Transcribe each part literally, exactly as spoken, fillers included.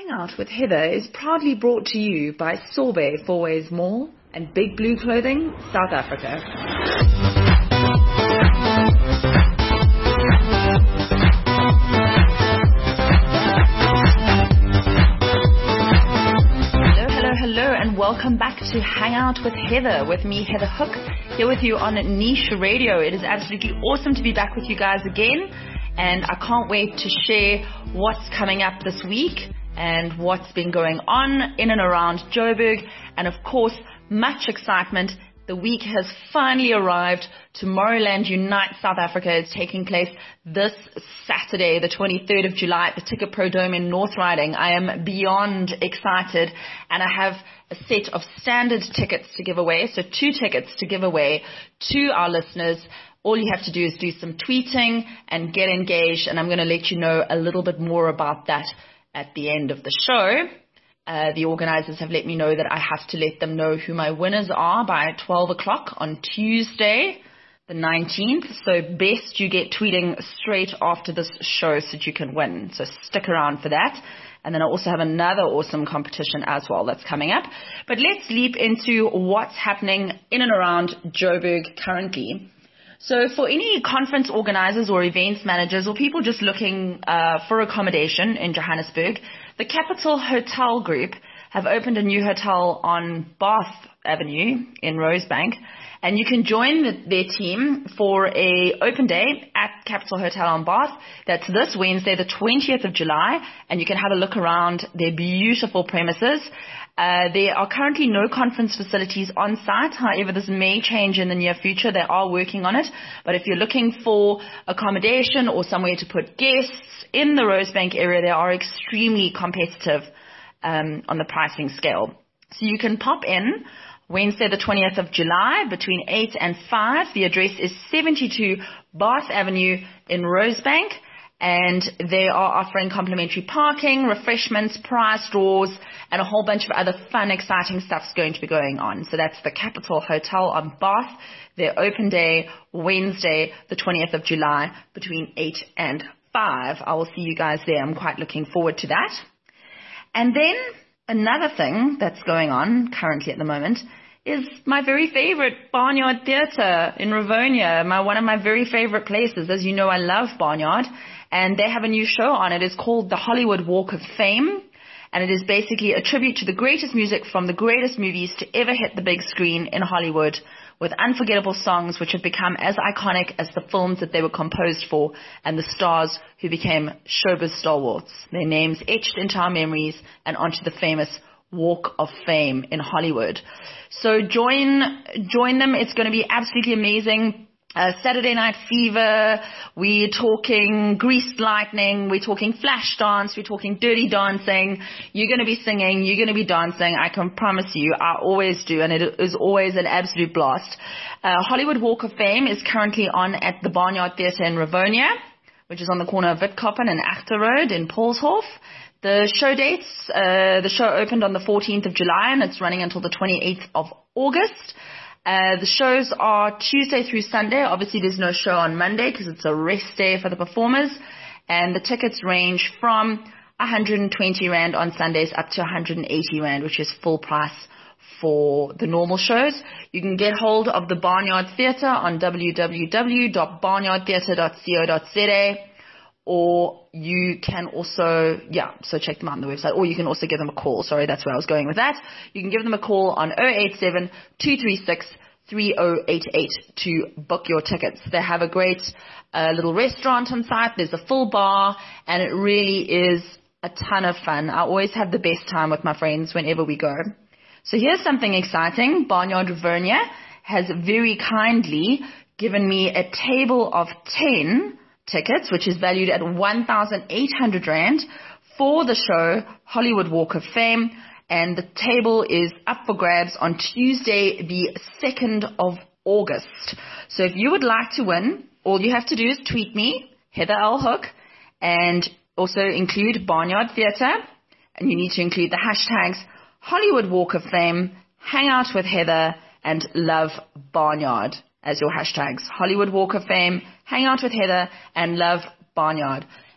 Hangout with Heather is proudly brought to you by Sorbet Fourways Mall and Big Blue Clothing, South Africa. Hello, hello, hello, and welcome back to Hangout with Heather, with me, Heather Hook, here with you on Niche Radio. It is absolutely awesome to be back with you guys again, and I can't wait to share what's coming up this week and what's been going on in and around Joburg, and of course, much excitement. The week has finally arrived. Tomorrowland Unite South Africa is taking place this Saturday, the twenty-third of July at the Ticket Pro Dome in North Riding. I am beyond excited, and I have a set of standard tickets to give away, so two tickets to give away to our listeners. All you have to do is do some tweeting and get engaged, and I'm going to let you know a little bit more about that at the end of the show. Uh, the organizers have let me know that I have to let them know who my winners are by twelve o'clock on Tuesday, the nineteenth. So best you get tweeting straight after this show so that you can win. So stick around for that. And then I also have another awesome competition as well that's coming up. But let's leap into what's happening in and around Joburg currently. So for any conference organizers or events managers or people just looking uh, for accommodation in Johannesburg, the Capital Hotel Group have opened a new hotel on Bath Avenue in Rosebank, and you can join the, their team for a open day at Capital Hotel on Bath. That's this Wednesday, the twentieth of July, and you can have a look around their beautiful premises. Uh, there are currently no conference facilities on site. However, this may change in the near future. They are working on it. But if you're looking for accommodation or somewhere to put guests in the Rosebank area, they are extremely competitive um, on the pricing scale. So you can pop in Wednesday, the twentieth of July between eight and five. The address is seventy-two Bath Avenue in Rosebank. And they are offering complimentary parking, refreshments, prize draws, and a whole bunch of other fun, exciting stuff's going to be going on. So that's the Capital Hotel on Bath. Their open day, Wednesday, the twentieth of July, between eight and five. I will see you guys there. I'm quite looking forward to that. And then another thing that's going on currently at the moment is my very favorite Barnyard Theatre in Rivonia, my, one of my very favorite places. As you know, I love Barnyard. And they have a new show on. It is called the Hollywood Walk of Fame. And it is basically a tribute to the greatest music from the greatest movies to ever hit the big screen in Hollywood, with unforgettable songs which have become as iconic as the films that they were composed for and the stars who became showbiz stalwarts. Their names etched into our memories and onto the famous Walk of Fame in Hollywood. So join, join them. It's going to be absolutely amazing. Uh, Saturday Night Fever, we're talking Greased Lightning, we're talking Flash Dance, we're talking Dirty Dancing. You're going to be singing, you're going to be dancing, I can promise you. I always do, and it is always an absolute blast. Uh, Hollywood Walk of Fame is currently on at the Barnyard Theatre in Rivonia, which is on the corner of Witkoppen and Achter Road in Paulshof. The show dates, uh, the show opened on the fourteenth of July and it's running until the twenty-eighth of August. Uh, the shows are Tuesday through Sunday. Obviously, there's no show on Monday because it's a rest day for the performers. And the tickets range from one hundred twenty rand on Sundays up to one hundred eighty rand, which is full price for the normal shows. You can get hold of the Barnyard Theatre on w w w dot barnyard theatre dot co dot z a. Or you can also, yeah, so check them out on the website. Or you can also give them a call. Sorry, that's where I was going with that. You can give them a call on zero eight seven, two three six, three zero eight eight to book your tickets. They have a great uh, little restaurant on site. There's a full bar, and it really is a ton of fun. I always have the best time with my friends whenever we go. So here's something exciting. Barnyard Rivonia has very kindly given me a table of ten tickets, which is valued at one thousand eight hundred rand for the show Hollywood Walk of Fame, and the table is up for grabs on Tuesday the second of August. So if you would like to win, all you have to do is tweet me, Heather L. Hook, and also include Barnyard Theatre, and you need to include the hashtags Hollywood Walk of Fame, Hangout with Heather, and Love Barnyard as your hashtags. Hollywood Walk of Fame, Hang Out with Heather, and Love Barnyard.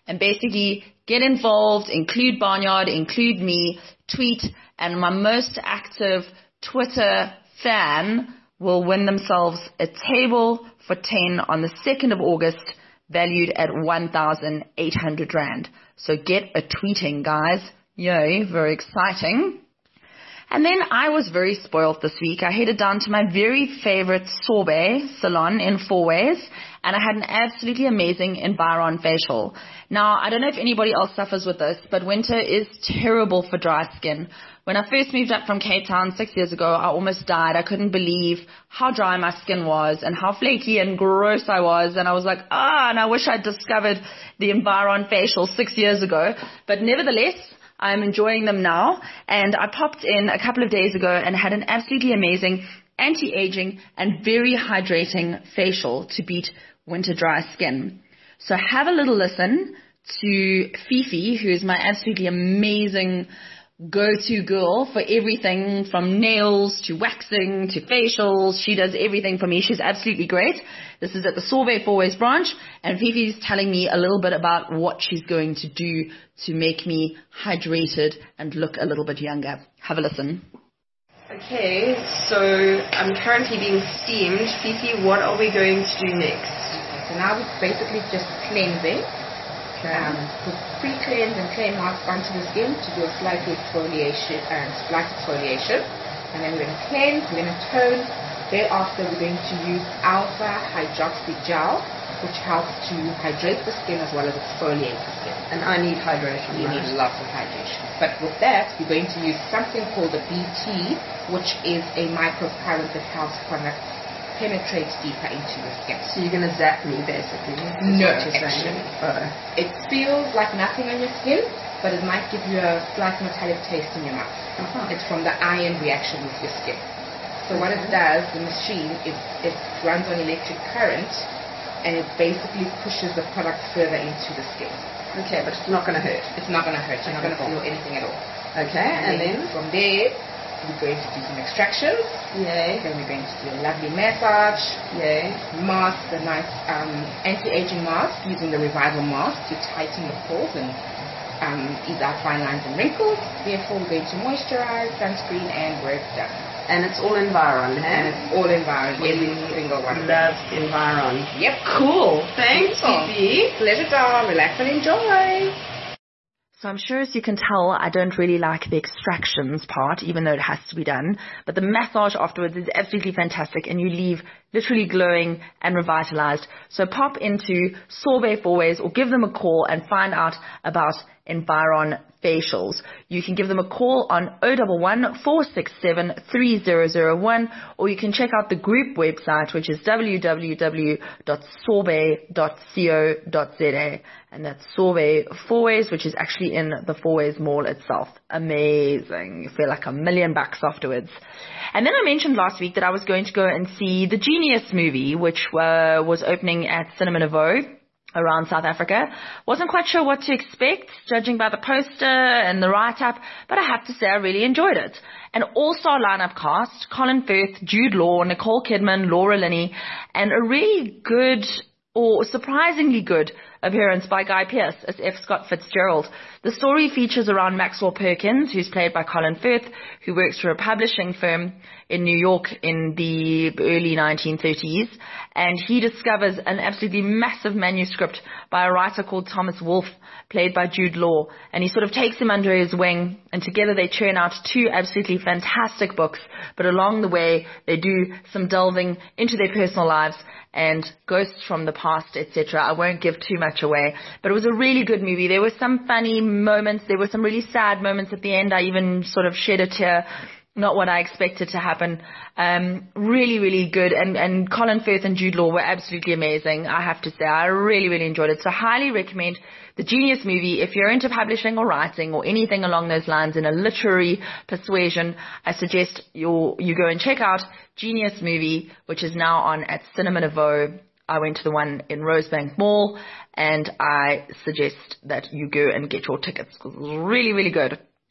and basically get involved, include Barnyard, include me, tweet, and my most active Twitter fan will win themselves a table for ten on the second of August, valued at one thousand eight hundred rand. So get a tweeting, guys. Yay, very exciting. And then I was very spoiled this week. I headed down to my very favorite Sorbet salon in Fourways, and I had an absolutely amazing Environ facial. Now, I don't know if anybody else suffers with this, but winter is terrible for dry skin. When I first moved up from Cape Town six years ago, I almost died. I couldn't believe how dry my skin was and how flaky and gross I was. And I was like, ah, and I wish I'd discovered the Environ facial six years ago. But nevertheless, I'm enjoying them now. And I popped in a couple of days ago and had an absolutely amazing anti-aging and very hydrating facial to beat winter dry skin. So have a little listen to Fifi, who is my absolutely amazing go-to girl for everything from nails to waxing to facials. She does everything for me. She's absolutely great. This is at the Sorbet Fourways branch, and Fifi's telling me a little bit about what she's going to do to make me hydrated and look a little bit younger. Have a listen. Okay, so I'm currently being steamed. Fifi, what are we going to do next? Okay, so now we're basically just cleansing. Um, put pre-cleanse and clay mask onto the skin to do a slight exfoliation and um, slight exfoliation, and then we're going to cleanse, we're going to tone. Thereafter, we're going to use alpha hydroxy gel, which helps to hydrate the skin as well as exfoliate the skin. And I need hydration. You right? need lots of hydration. But with that, we're going to use something called a B T, which is a microcurrent that helps products penetrate deeper into the skin. So you're going to zap me, basically? No, actually. Oh. It feels like nothing on your skin, but it might give you a slight metallic taste in your mouth. Uh-huh. It's from the ion reaction with your skin. So what it does, the machine, is it runs on electric current, and it basically pushes the product further into the skin. Okay, but it's not going to hurt. It's not going to hurt. You're not going to feel anything at all. Okay, and, and then, then from there, we're going to do some extractions. Yay. Then we're going to do a lovely massage. Yay. Mask, a nice um, anti-aging mask using the Revival mask to tighten the pores and um, ease out fine lines and wrinkles. Therefore, we're going to moisturize, sunscreen, and we're done. And it's all Environ, huh? And it's all Environ, every single one. Love Environ. Yep. Cool. Thanks, Fifi. Pleasure, darling. Relax and enjoy. So I'm sure, as you can tell, I don't really like the extractions part, even though it has to be done. But the massage afterwards is absolutely fantastic, and you leave literally glowing and revitalized. So pop into Sorbet Fourways or give them a call and find out about Environ facials. You can give them a call on zero one one, four six seven, three zero zero one, or you can check out the group website, which is w w w dot sorbet dot co dot z a. And that's Sorbet Fourways, which is actually in the Fourways Mall itself. Amazing. You feel like a million bucks afterwards. And then I mentioned last week that I was going to go and see the Genius movie, which uh, was opening at Cinema Nouveau around South Africa. Wasn't quite sure what to expect, judging by the poster and the write-up, but I have to say I really enjoyed it. An all-star lineup cast: Colin Firth, Jude Law, Nicole Kidman, Laura Linney, and a really good, or surprisingly good, appearance by Guy Pearce as F. Scott Fitzgerald. The story features around Maxwell Perkins, who's played by Colin Firth, who works for a publishing firm in New York in the early nineteen thirties, and he discovers an absolutely massive manuscript by a writer called Thomas Wolfe, played by Jude Law, and he sort of takes him under his wing, and together they churn out two absolutely fantastic books, but along the way they do some delving into their personal lives and ghosts from the past, et cetera. I won't give too much away, but it was a really good movie. There were some funny moments, there were some really sad moments at the end. I even sort of shed a tear. Not what I expected to happen. Um, really, really good. And, and Colin Firth and Jude Law were absolutely amazing, I have to say. I really, really enjoyed it. So highly recommend the Genius movie. If you're into publishing or writing or anything along those lines in a literary persuasion, I suggest you you go and check out Genius movie, which is now on at Cinema Nouveau. I went to the one in Rosebank Mall, and I suggest that you go and get your tickets because it was really, really good.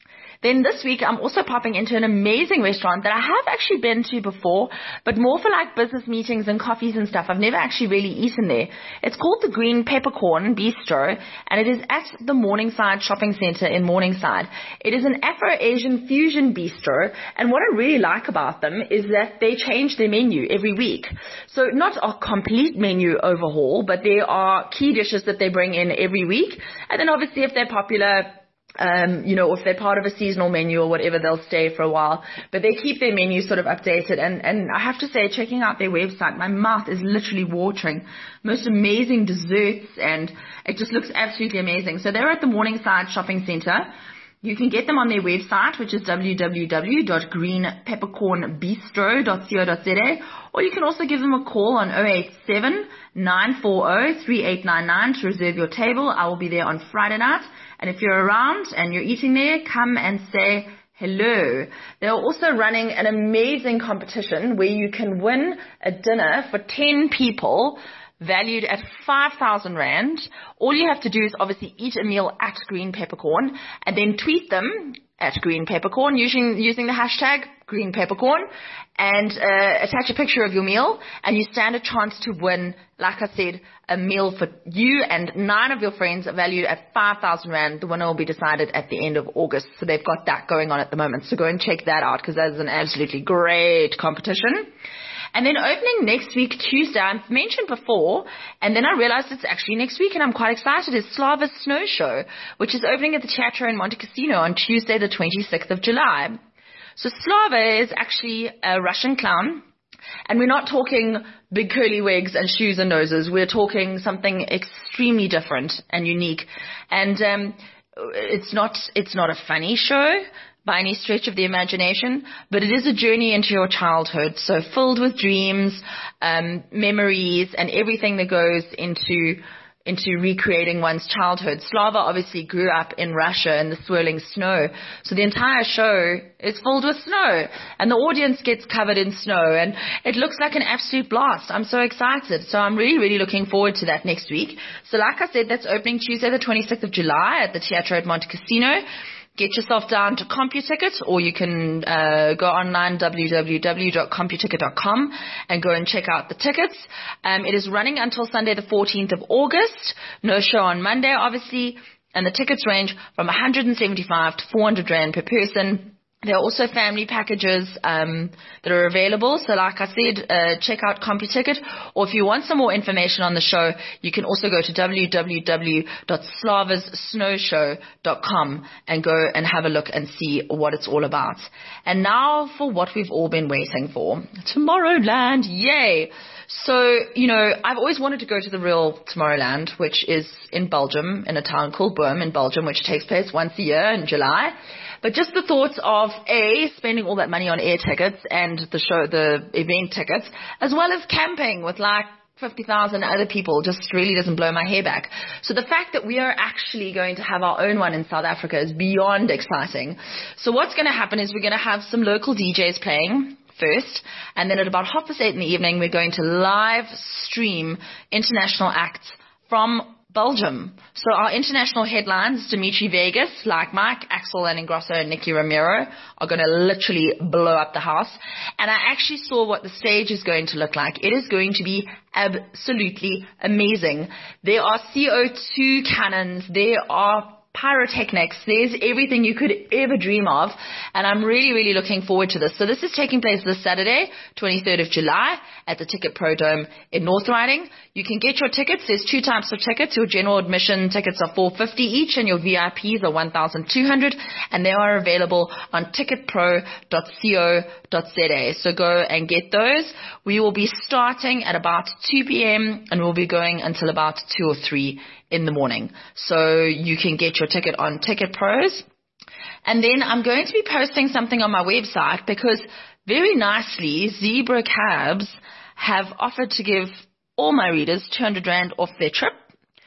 Then this week, I'm also popping into an amazing restaurant that I have actually been to before, but more for like business meetings and coffees and stuff. I've never actually really eaten there. It's called the Green Peppercorn Bistro, and it is at the Morningside Shopping Center in Morningside. It is an Afro-Asian fusion bistro, and what I really like about them is that they change their menu every week. So not a complete menu overhaul, but there are key dishes that they bring in every week. And then obviously if they're popular, Um, you know, if they're part of a seasonal menu or whatever, they'll stay for a while. But they keep their menu sort of updated. And, and I have to say, checking out their website, my mouth is literally watering. Most amazing desserts, and it just looks absolutely amazing. So they're at the Morningside Shopping Center. You can get them on their website, which is w w w dot green peppercorn bistro dot co dot z a, or you can also give them a call on zero eight seven, nine four zero, three eight nine nine to reserve your table. I will be there on Friday night. And if you're around and you're eating there, come and say hello. They're also running an amazing competition where you can win a dinner for ten people valued at five thousand rand. All you have to do is obviously eat a meal at Green Peppercorn and then tweet them at Green Peppercorn using, using the hashtag Green Peppercorn, and uh, attach a picture of your meal, and you stand a chance to win, like I said, a meal for you and nine of your friends valued at five thousand rand. The winner will be decided at the end of August. So they've got that going on at the moment. So go and check that out, because that is an absolutely great competition. And then opening next week, Tuesday, I've mentioned before, and then I realized it's actually next week, and I'm quite excited, is Slava's Snow Show, which is opening at the Teatro in Montecasino on Tuesday, the twenty-sixth of July. So Slava is actually a Russian clown, and we're not talking big curly wigs and shoes and noses. We're talking something extremely different and unique. And um, it's not it's not a funny show by any stretch of the imagination, but it is a journey into your childhood, so filled with dreams, um, memories, and everything that goes into into recreating one's childhood. Slava obviously grew up in Russia in the swirling snow, so the entire show is filled with snow, and the audience gets covered in snow, and it looks like an absolute blast. I'm so excited, so I'm really, really looking forward to that next week. So like I said, that's opening Tuesday the twenty-sixth of July at the Teatro at Montecasino. Get yourself down to CompuTicket, or you can uh, go online, w w w dot computicket dot com, and go and check out the tickets. Um, it is running until Sunday the fourteenth of August. No show on Monday, obviously. And the tickets range from one hundred seventy-five to four hundred rand per person. There are also family packages um, that are available. So like I said, uh, check out CompuTicket. Or if you want some more information on the show, you can also go to w w w dot slavas snow show dot com and go and have a look and see what it's all about. And now for what we've all been waiting for. Tomorrowland, yay! So, you know, I've always wanted to go to the real Tomorrowland, which is in Belgium, in a town called Boom in Belgium, which takes place once a year in July. But just the thoughts of, A, spending all that money on air tickets and the show, the event tickets, as well as camping with like fifty thousand other people, just really doesn't blow my hair back. So the fact that we are actually going to have our own one in South Africa is beyond exciting. So what's going to happen is we're going to have some local D Js playing first, and then at about half past eight in the evening, we're going to live stream international acts from Belgium. So our international headlines, Dimitri Vegas, Like Mike, Axel and Ingrosso, and Nicky Romero, are going to literally blow up the house. And I actually saw what the stage is going to look like. It is going to be absolutely amazing. There are C O two cannons. There are pyrotechnics. There's everything you could ever dream of, and I'm really, really looking forward to this. So this is taking place this Saturday, twenty-third of July, at the Ticket Pro Dome in North Riding. You can get your tickets. There's two types of tickets. Your general admission tickets are four hundred fifty each, and your V I Ps are one thousand two hundred, and they are available on ticket pro dot co dot z a. So go and get those. We will be starting at about two p.m. and we'll be going until about two or three in the morning. So you can get your ticket on Ticket Pros. And then I'm going to be posting something on my website, because very nicely, Zebra Cabs have offered to give all my readers two hundred rand off their trip.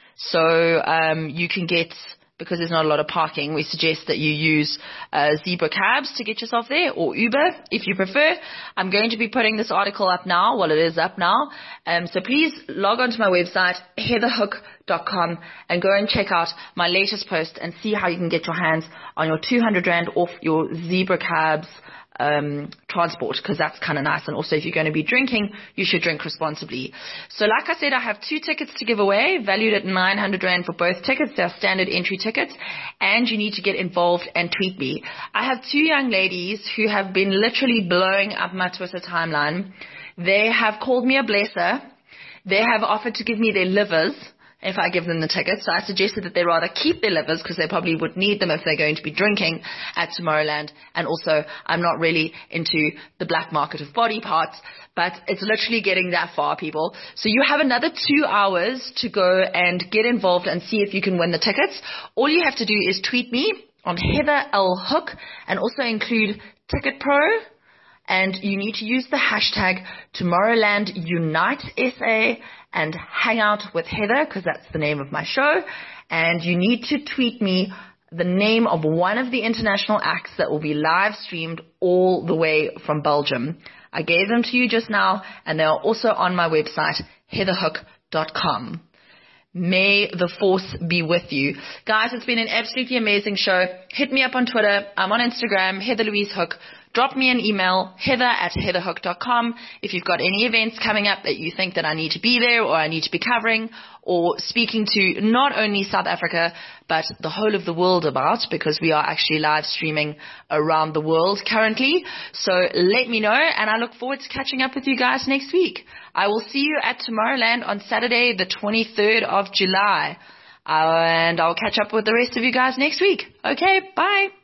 So um, you can get, because there's not a lot of parking, we suggest that you use uh, Zebra Cabs to get yourself there, or Uber if you prefer. I'm going to be putting this article up now. Well, it is up now. Um, so please log on to my website, heather hook dot com and go and check out my latest post and see how you can get your hands on your two hundred rand off your Zebra Cabs um, transport, because that's kind of nice. And also, if you're going to be drinking, you should drink responsibly. So like I said, I have two tickets to give away, valued at nine hundred rand for both tickets. They're standard entry tickets, and you need to get involved and tweet me. I have two young ladies who have been literally blowing up my Twitter timeline. They have called me a blesser. They have offered to give me their livers if I give them the tickets. So I suggested that they rather keep their livers, because they probably would need them if they're going to be drinking at Tomorrowland. And also, I'm not really into the black market of body parts, but it's literally getting that far, people. So you have another two hours to go and get involved and see if you can win the tickets. All you have to do is tweet me on Heather L. Hook and also include Ticket Pro. And you need to use the hashtag Tomorrowland Unite S A and hang out with Heather, because that's the name of my show. And you need to tweet me the name of one of the international acts that will be live streamed all the way from Belgium. I gave them to you just now, and they are also on my website, heather hook dot com. May the force be with you. Guys, it's been an absolutely amazing show. Hit me up on Twitter. I'm on Instagram, Heather Louise Hook. Drop me an email, heather at heather hook dot com, if you've got any events coming up that you think that I need to be there or I need to be covering or speaking to not only South Africa, but the whole of the world about, because we are actually live streaming around the world currently. So let me know, and I look forward to catching up with you guys next week. I will see you at Tomorrowland on Saturday, the twenty-third of July. Uh, and I'll catch up with the rest of you guys next week. Okay, bye.